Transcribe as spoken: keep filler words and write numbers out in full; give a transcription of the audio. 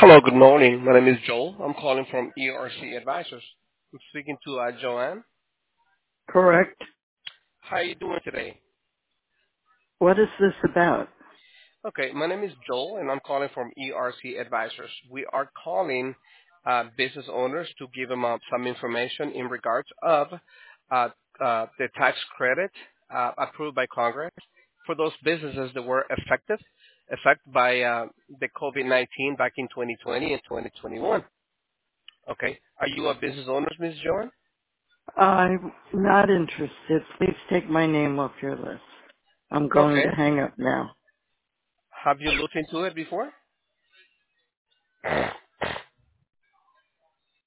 Hello, good morning. My name is Joel. I'm calling from E R C Advisors. I'm speaking to uh, Joanne. Correct. How are you doing today? What is this about? Okay, my name is Joel, and I'm calling from E R C Advisors. We are calling uh, business owners to give them uh, some information in regards of uh, uh, the tax credit uh, approved by Congress for those businesses that were affected affected by uh, the COVID nineteen back in twenty twenty and twenty twenty-one. Okay, are you a business owner, Miz Joanne? I'm not interested. Please take my name off your list. I'm going Okay. to hang up now. Have you looked into it before?